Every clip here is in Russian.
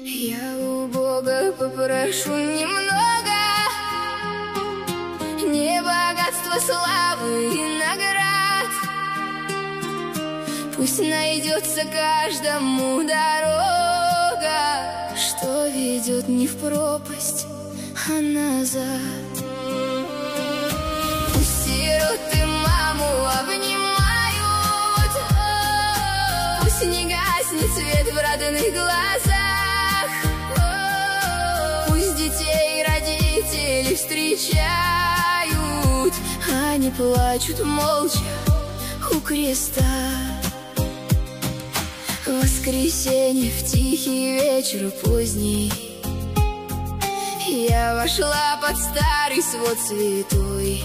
Я у Бога попрошу немного, не богатства, славы и наград. Пусть найдется каждому дорога, что ведет не в пропасть, а назад. Пусть сироты маму обнимают, пусть не гаснет свет в родных глазах, пусть детей родители встречают, они плачут молча у креста. Воскресенье в тихий вечер поздний я вошла под старый свод святой.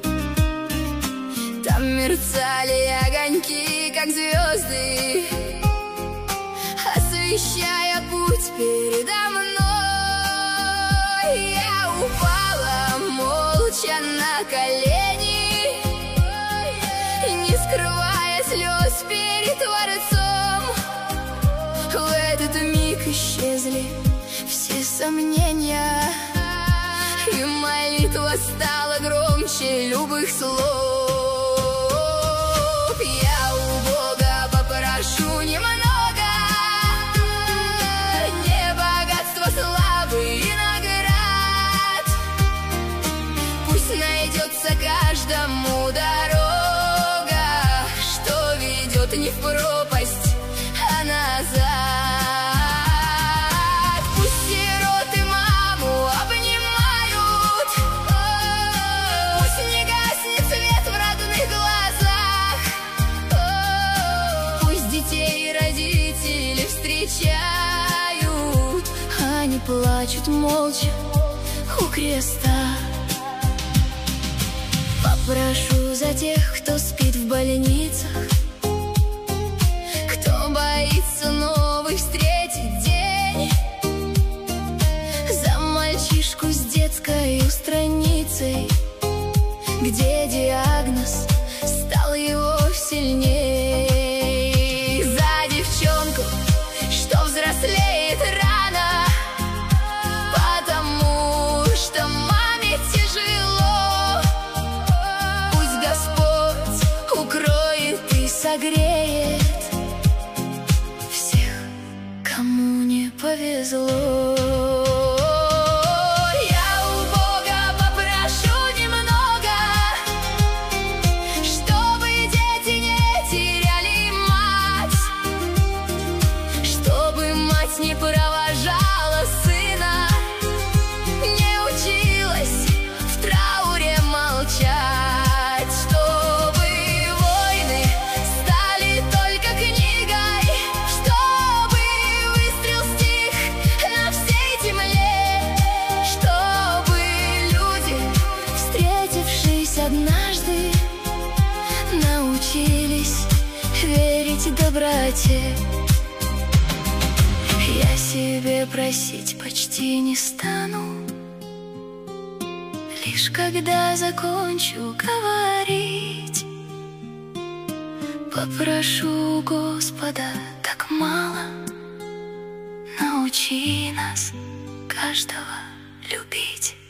Там мерцали огоньки, как звезды, освещая путь передо мной. Я упала молча на колени, не скрывая слез перед Творцом. В этот миг исчезли все сомнения, и молитва стала громче любых слов. Я у Бога попрошу немного, не богатства, славы и наград. Пусть найдется каждому дорога, что ведет не в пропасть, а назад. Пусть сироты маму обнимают, пусть не гаснет свет в родных глазах, пусть детей родители встречают, они плачут молча у креста. Попрошу за тех, кто спит в больницах, кто боится новый встретить день, за мальчишку с детской страницей, где диагноз стал его сильней, за девчонку, что взрослеет рано, потому что маме тяжело. Пусть Господь укроет и согреет всех, кому не повезло. Я у Бога попрошу немного, чтобы дети не теряли мать, чтобы мать не провожала сына, не училась в трауре молчать, чтобы войны стали только книгой, чтобы выстрел стих на всей земле, чтобы люди, встретившись однажды, научились верить доброте. Я себе просить почти не стану, лишь когда закончу говорить, попрошу Господа так мало, научи нас каждого любить.